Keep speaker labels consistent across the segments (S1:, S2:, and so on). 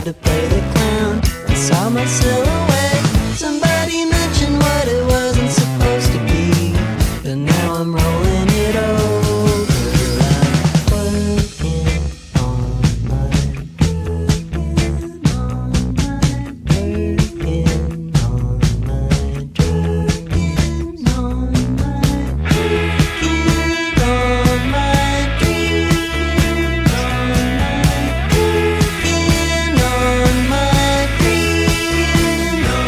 S1: to play the clown. I saw my silhouette. Somebody mentioned what it wasn't supposed to be, but now I'm rolling it over. I'm working on my dream, working on my dream, on my working on my dream, on my working on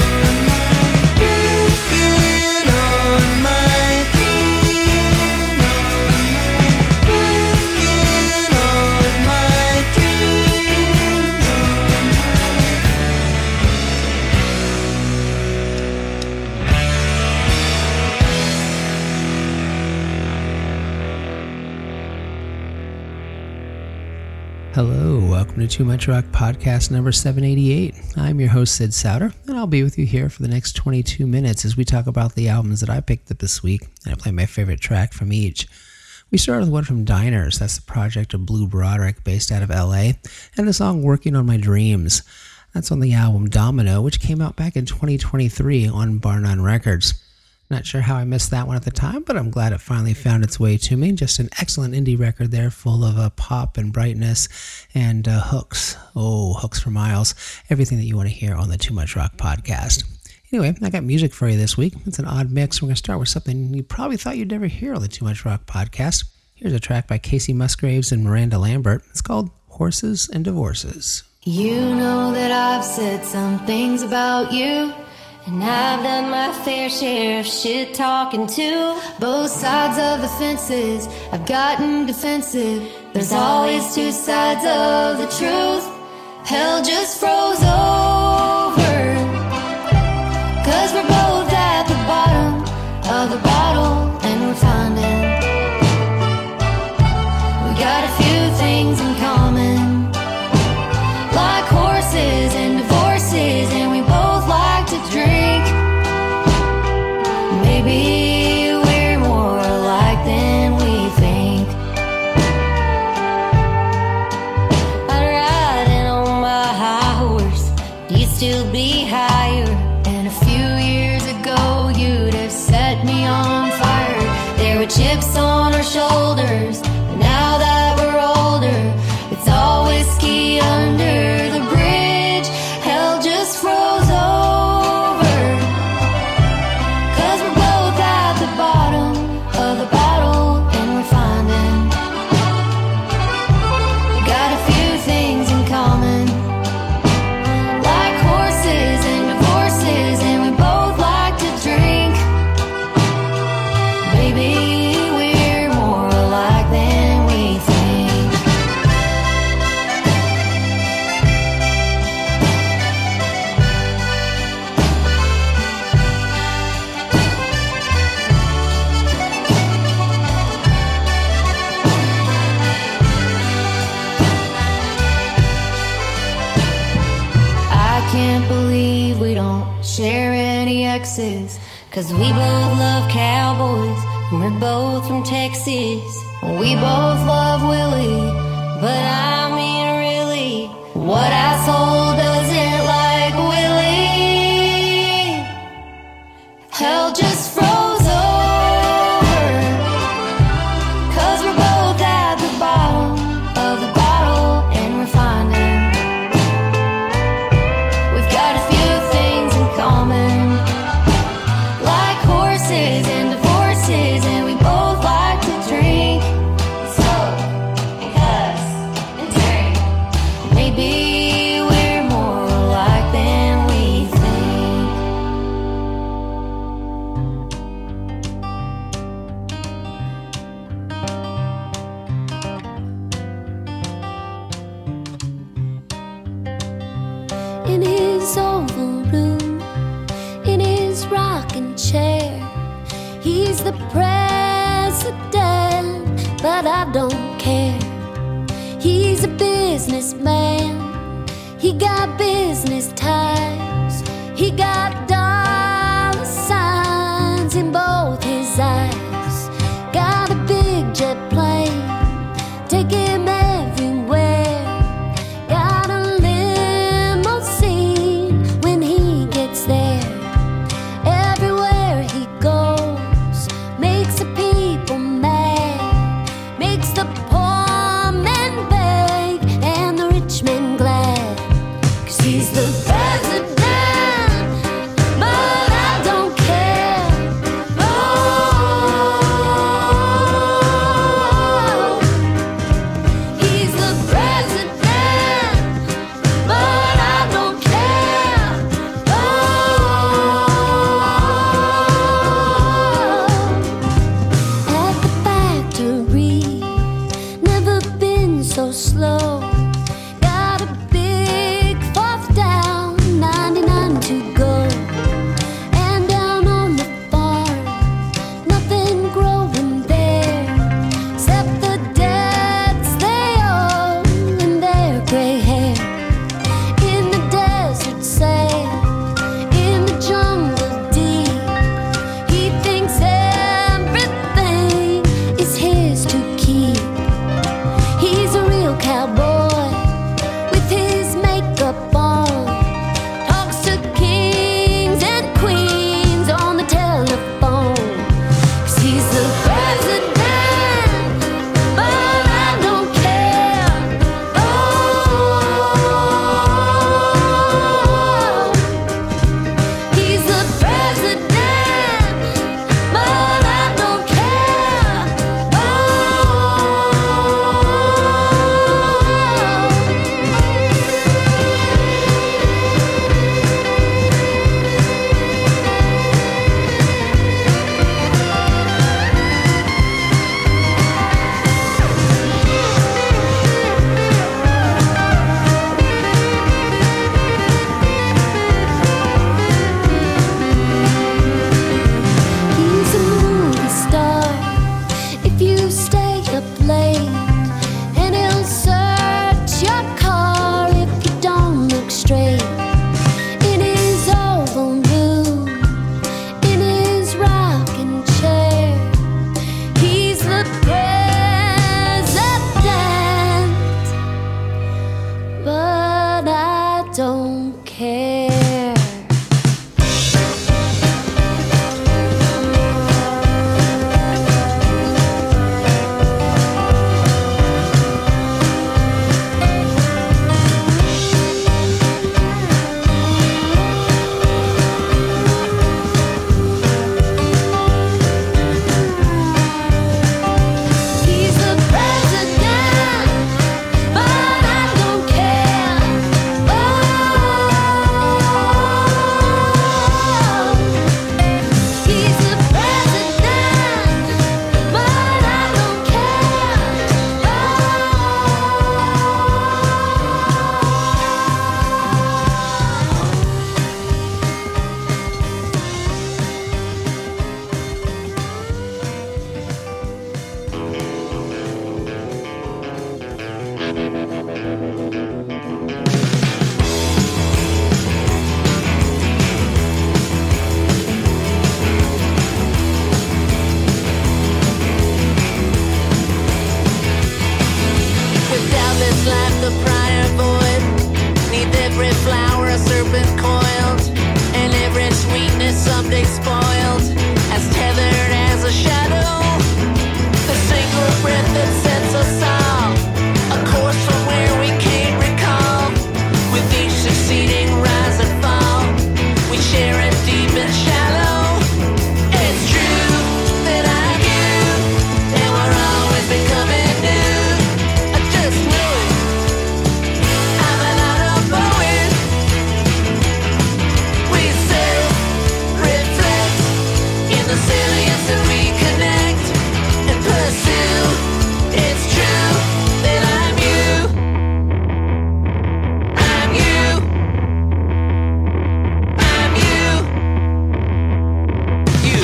S1: my
S2: Hello, welcome to Too Much Rock Podcast number 788. I'm your host, Sid Souter, and I'll be with you here for the next 22 minutes as we talk about the albums that I picked up this week, and I play my favorite track from each. We started with one from Diners, that's the project of Blue Broderick based out of LA, and the song Working on My Dreams. That's on the album Domino, which came out back in 2023 on Bar None Records. Not sure how I missed that one at the time, but I'm glad it finally found its way to me. Just an excellent indie record there, full of pop and brightness and hooks. Oh, hooks for miles. Everything that you want to hear on the Too Much Rock podcast. Anyway, I got music for you this week. It's an odd mix. We're going to start with something you probably thought you'd never hear on the Too Much Rock podcast. Here's a track by Casey Musgraves and Miranda Lambert. It's called Horses and Divorces.
S3: You know that I've said some things about you, and I've done my fair share of shit talking too. Both sides of the fences, I've gotten defensive. There's always two sides of the truth. Hell just froze over, 'cause we're both at the bottom of the bottle, and we're finding we got a few things in common, like horses and divorces, and we both like to drink. Maybe we're more alike than we think. I'd ride in on my high horse, you'd still be higher, and a few years ago you'd have set me on fire. There were chips on our shoulders, but now that we're older, it's all whiskey under the bridge. Hell just froze over, 'cause we're both at the bottom of the bottle, and we're finding we got a few things in common, like horses and divorces, and we both like to drink. Baby, we're more alike than we think. I can't believe we don't share any exes, 'cause we both love cowboys, and we're both from Texas. We both love Willie, but I mean really, what asshole doesn't like Willie? Hell just froze over, 'cause we're both at the bottom of the bottle, and we're finding we've got a few things in common, like horses and divorces, and we both like to drink. Smoke and cuss and drink. Maybe we're more alike than we think.
S4: In his oval room, in his rocking chair, he's the president, but I don't care. He's a businessman, he got business ties, he got dollar signs in both his eyes. Got a big jet plane, take him everywhere. Got a limb don't care. He's the president, but I don't care. He's the president, but I don't
S1: Without this life, the prior void, neath every flower a serpent coiled, and every sweetness someday spoiled, as tethered as a shadow. The single breath that sets us all, a course from where we can't recall. With each succeeding rise and fall, we share it deep and shallow. It's true that I'm you, and we're always becoming new. I just know it. I'm an auto poet. We self-reflect in the salience that we connect and pursue. It's true that I'm you. I'm you. I'm you. You.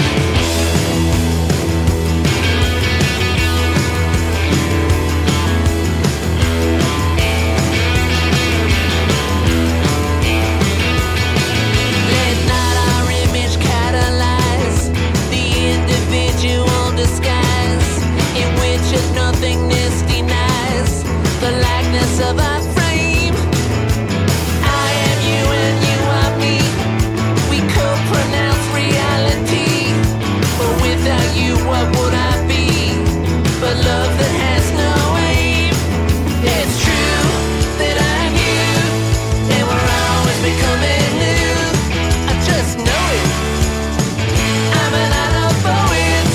S1: Let not our image catalyze the individual disguise in which nothingness denies the likeness of our frame. I am you and you are me. We co-pronounce reality, but without you, what would I be? But love that has no aim. It's true that I'm you, and we're always becoming new. I just know it. I'm an auto poet.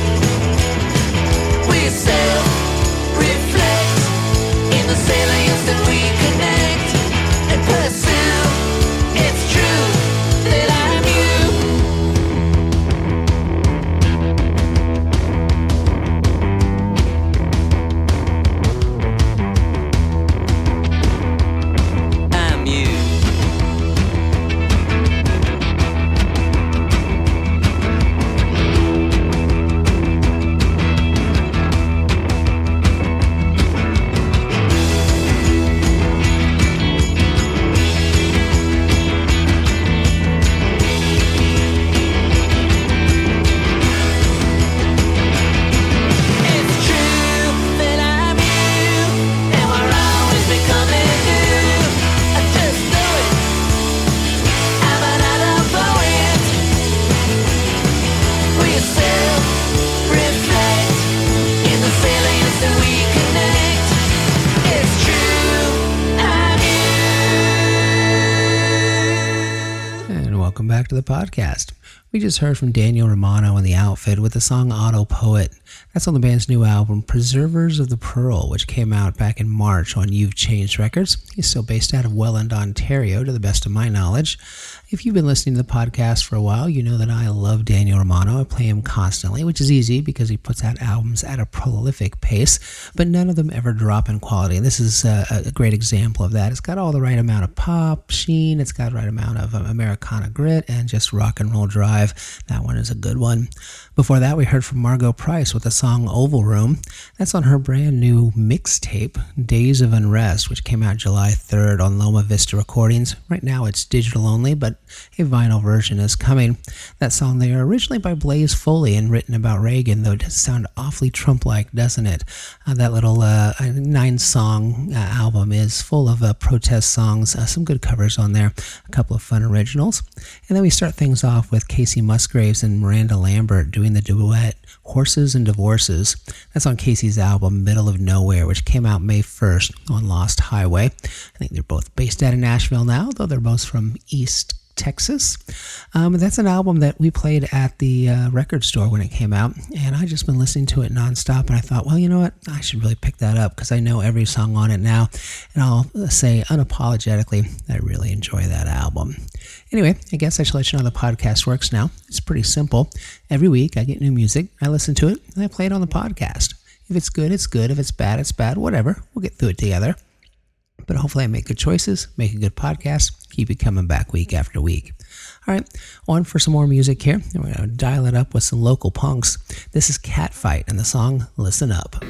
S1: We self-reflect in the salience that we connect and pursue. It's true that I'm you. I'm you. It's true that I'm you, and we're always becoming new. I just know it. I'm an auto poet. We self-reflect in the salience that we connect. It's true, I'm you.
S2: And welcome back to the podcast. We just heard from Daniel Romano and the Outfit with the song Auto Poet. That's on the band's new album, Preservers of the Pearl, which came out back in March on You've Changed Records. He's still based out of Welland, Ontario, to the best of my knowledge. If you've been listening to the podcast for a while, you know that I love Daniel Romano. I play him constantly, which is easy because he puts out albums at a prolific pace, but none of them ever drop in quality. And this is a great example of that. It's got all the right amount of pop, sheen, it's got the right amount of Americana grit, and just rock and roll drive. Drive. That one is a good one. Before that, we heard from Margo Price with the song Oval Room. That's on her brand new mixtape, Days of Unrest, which came out July 3rd on Loma Vista Recordings. Right now it's digital only, but a vinyl version is coming. That song there, originally by Blaze Foley and written about Reagan, though it does sound awfully Trump-like, doesn't it? That little 9-song album is full of protest songs, some good covers on there, a couple of fun originals. And then we start things off with Casey Musgraves and Miranda Lambert doing the duet Horses and Divorces. That's on Casey's album Middle of Nowhere, which came out May 1st on Lost Highway. I think they're both based out of Nashville now, though they're both from East Texas. That's an album that we played at the record store when it came out, and I just been listening to it nonstop, and I thought, well, you know what, I should really pick that up because I know every song on it now, and I'll say unapologetically that I really enjoy that album. Anyway, I guess I should let you know how the podcast works now. It's pretty simple. Every week I get new music, I listen to it, and I play it on the podcast. If it's good, it's good. If it's bad, it's bad. Whatever. We'll get through it together. But hopefully I make good choices, make a good podcast, keep it coming back week after week. All right, on for some more music here. We're going to dial it up with some local punks. This is Catfight and the song Listen Up.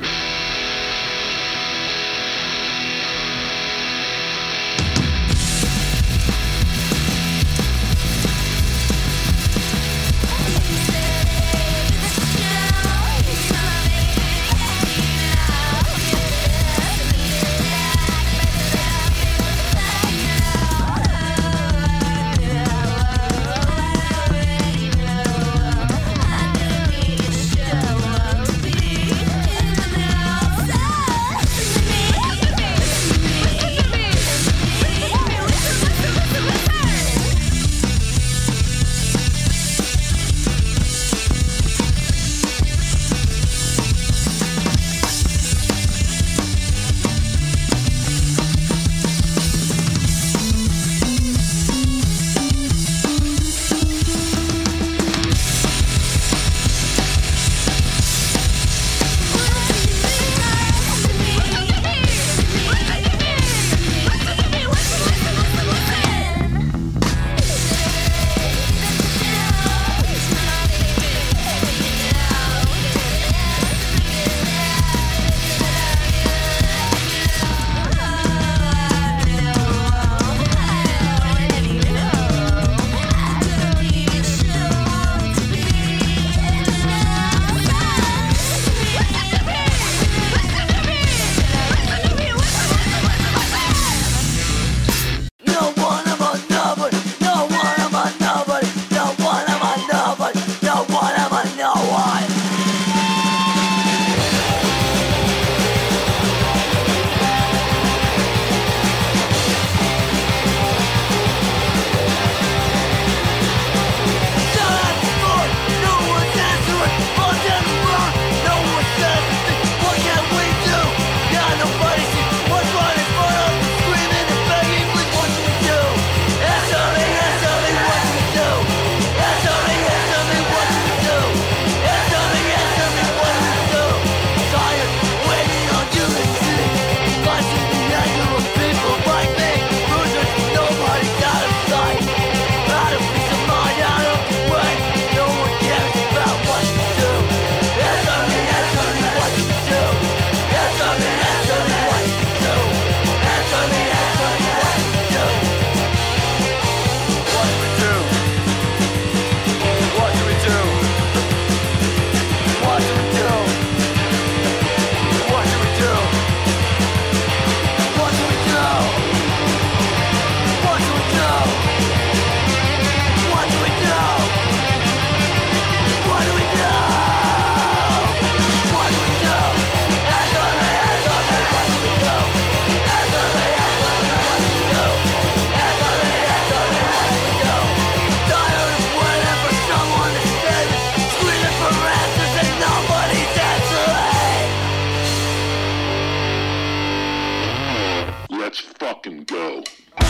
S5: fucking go.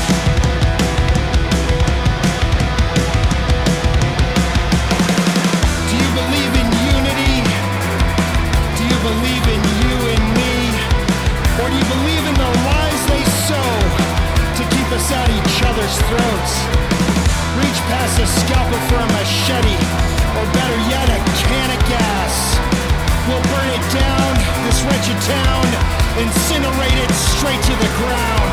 S6: Do you believe in unity? Do you believe in you and me? Or do you believe in the lies they sow to keep us at each other's throats? Reach pass a scalpel for a machete, or better yet, a can of gas. We'll burn it down, this wretched town, incinerate it straight to the ground.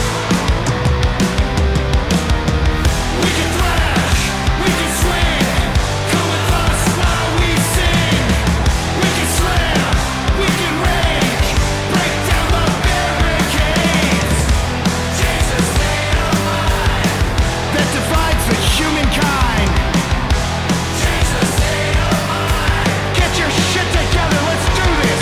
S6: We can thrash, we can swing, come with us while we sing. We can slam, we can rage, break down the barricades. Change the state of mind that divides the humankind. Change the state of mind. Get your shit together, let's do this.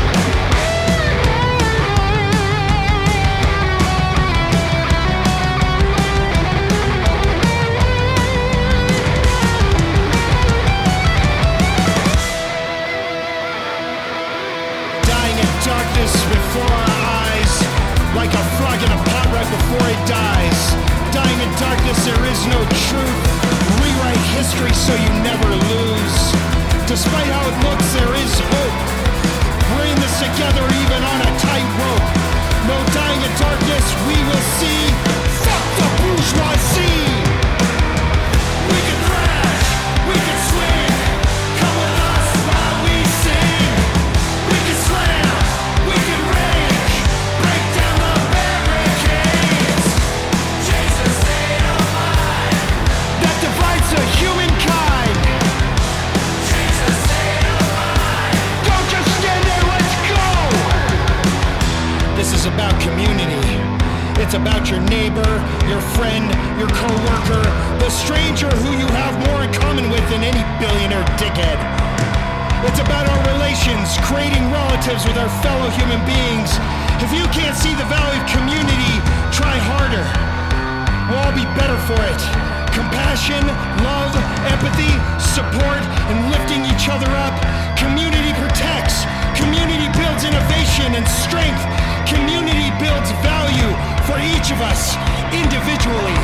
S6: Dying in darkness before our eyes, like a frog in a pot right before it dies. Dying in darkness, there is no truth. Rewrite history so you never lose. Despite how it looks, there is hope. We're in this together even on a tight rope. No dying in darkness, we will see. Fuck the bourgeoisie. We can thrash, we can swing. Come with us while we sing. We can slam, we can rage, break down the barricades. Change the state of mind that divides the humankind. Change the state of mind. Don't just stand there, let's go. This is about community. It's about your neighbor, your friend, your co-worker, the stranger who you have more in common with than any billionaire dickhead. It's about our relations, creating relatives with our fellow human beings. If you can't see the value of community, try harder. We'll all be better for it. Compassion, love, empathy, support, and lifting each other up. Community protects. Community builds innovation and strength. Community builds value for each of us individually.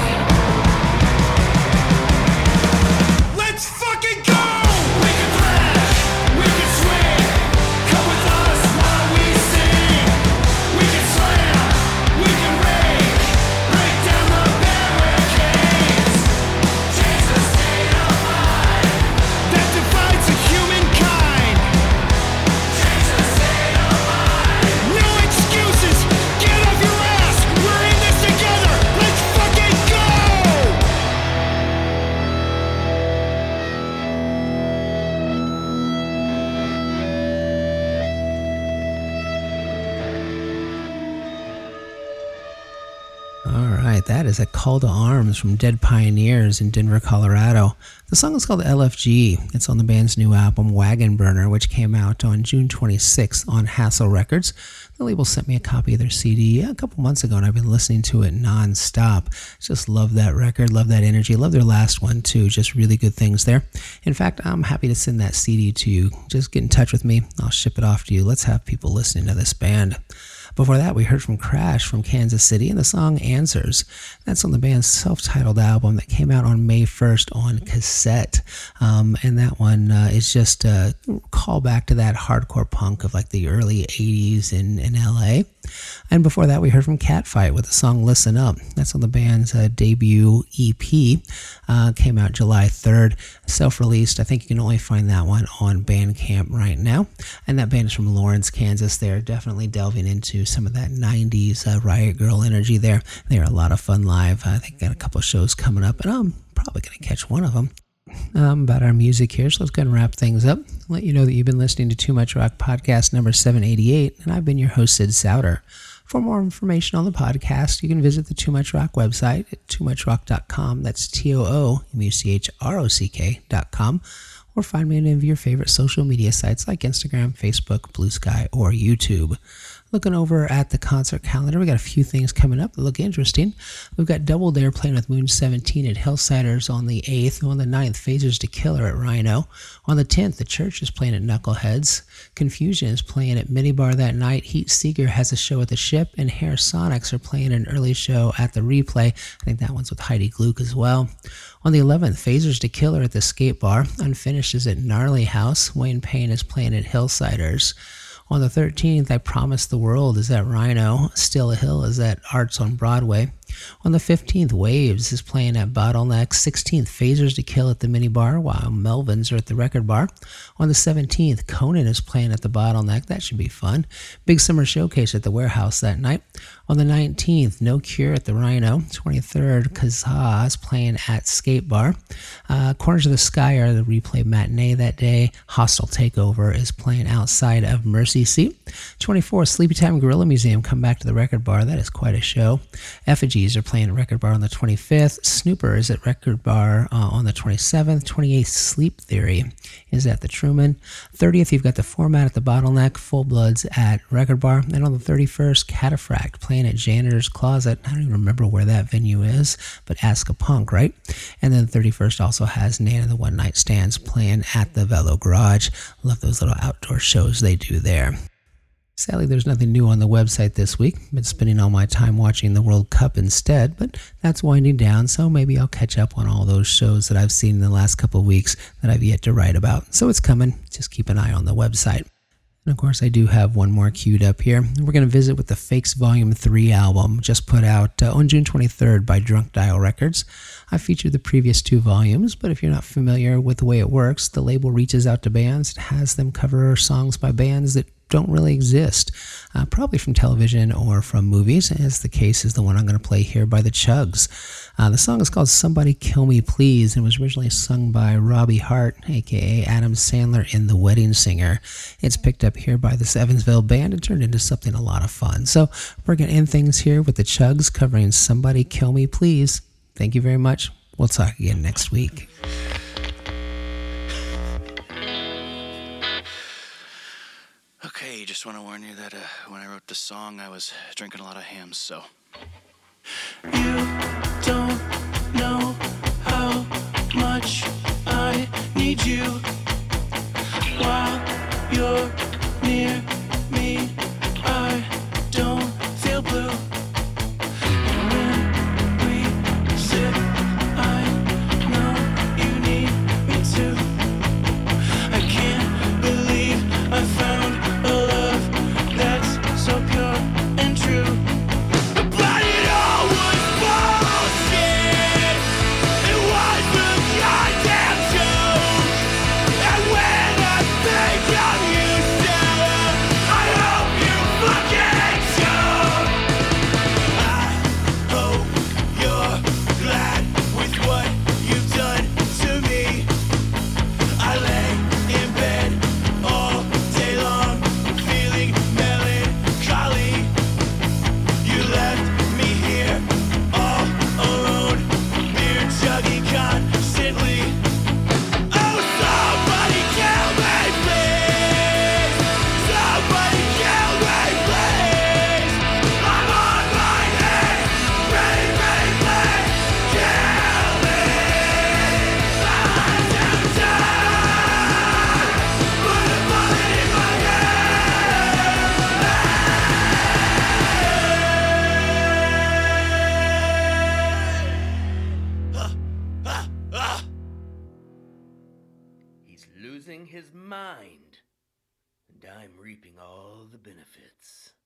S6: Let's fucking go! We can thrash, we can swing. Come with us while we sing. We can slam, we can rage, break down the barricades. Change the state of mind that divides the humankind. Change the state of mind. No excuses. Get off your ass. We're in this together. Let's fucking go.
S2: All right, that is a call to arms from Dead Pioneers in Denver, Colorado. The song is called LFG. It's on the band's new album, Wagon Burner, which came out on June 26th on Hassle Records. The label sent me a copy of their CD a couple months ago, and I've been listening to it non-stop. Just love that record, love that energy, love their last one too. Just really good things there. In fact, I'm happy to send that CD to you. Just get in touch with me. I'll ship it off to you. Let's have people listening to this band. Before that, we heard from Crash from Kansas City and the song Answers. That's on the band's self-titled album that came out on May 1st on cassette. And that one is just a callback to that hardcore punk of like the early 80s in LA. And before that, we heard from Catfight with the song Listen Up. That's on the band's debut EP. Came out July 3rd. Self-released. I think you can only find that one on Bandcamp right now. And that band is from Lawrence, Kansas. They're definitely delving into some of that 90s Riot Girl energy there. They're a lot of fun live. I think got a couple of shows coming up, and I'm probably going to catch one of them. About our music here, so let's go ahead and wrap things up. Let you know that you've been listening to Too Much Rock podcast number 788, and I've been your host, Sid Souter. For more information on the podcast, you can visit the Too Much Rock website at toomuchrock.com. That's TOOMUCHROCK.com. Or find me on any of your favorite social media sites like Instagram, Facebook, Blue Sky, or YouTube. Looking over at the concert calendar, we got a few things coming up that look interesting. We've got Double Dare playing with Moon 17 at Hillsiders on the 8th. On the 9th, Phasers to Killer at Rhino. On the 10th, The Church is playing at Knuckleheads. Confusion is playing at Minibar that night. Heat Seeker has a show at the Ship, and Hair Sonics are playing an early show at the Replay. I think that one's with Heidi Gluck as well. On the 11th, Phasers to Killer at the Skate Bar. Unfinished is at Gnarly House. Wayne Payne is playing at Hillsiders. On the 13th, I Promise the World is at Rhino. Still a Hill is at Arts on Broadway. On the 15th, Waves is playing at Bottleneck. 16th, Phasers to Kill at the Mini Bar, while Melvins are at the Record Bar. On the 17th, Conan is playing at the Bottleneck. That should be fun. Big Summer Showcase at the Warehouse that night. On the 19th, No Cure at the Rhino. 23rd, Kazaa is playing at Skate Bar. Corners of the Sky are the replay matinee that day. Hostile Takeover is playing outside of Mercy Seat. 24th, Sleepy Time Gorilla Museum come back to the Record Bar. That is quite a show. Effigies are playing at Record Bar on the 25th. Snooper is at Record Bar on the 27th. 28th, Sleep Theory is at the Truman. 30th, you've got the Format at the Bottleneck. Full Bloods at Record Bar. And on the 31st, Cataphract playing at Janitor's Closet. I don't even remember where that venue is, but Ask a Punk, right? And then the 31st also has Nan and the One Night Stands playing at the Velo Garage. Love those little outdoor shows they do there. Sadly, there's nothing new on the website this week. I've been spending all my time watching the World Cup instead, but that's winding down, so maybe I'll catch up on all those shows that I've seen in the last couple of weeks that I've yet to write about. So it's coming. Just keep an eye on the website. And of course, I do have one more queued up here. We're going to visit with the Fakes Volume 3 album, just put out on June 23rd by Drunk Dial Records. I featured the previous 2 volumes, but if you're not familiar with the way it works, the label reaches out to bands and has them cover songs by bands that don't really exist, probably from television or from movies, as the case is the one I'm going to play here by the Chugs. The song is called Somebody Kill Me Please and was originally sung by Robbie Hart, aka Adam Sandler in The Wedding Singer. It's picked up here by this Evansville band and turned into something a lot of fun. So we're going to end things here with the Chugs covering Somebody Kill Me Please. Thank you very much. We'll talk again next week.
S7: Okay, just want to warn you that when I wrote this song, I was drinking a lot of Hams, so. You don't know how much I need you while you're near me. I don't feel blue. And when we sit, I know you need me too. I can't believe I found a love that's so pure and true. But it all was bullshit. It was the goddamn joke. And when I think of you, Sarah, I hope you fucking choke. I hope you're glad with what you've done to me. I lay in bed all day long, feeling melancholy. You left me here all alone, beer chugging constantly. Oh, somebody kill me, please. Somebody kill me, please. I'm on my knees, please, kill me. I'm too tired. Put a bullet in my head.
S8: He's losing his mind, and I'm reaping all the benefits.